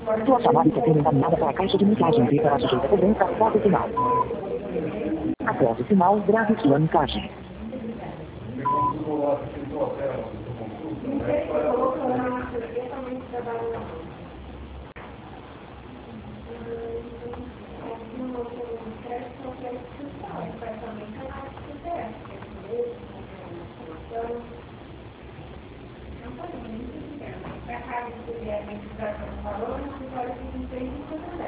Sua chamada está sendo encaminhada para a caixa de mensagens e para sujeita cobrança após o sinal. Após o sinal, grave sua mensagem. Para cada estudiante que está falando, agora tem 3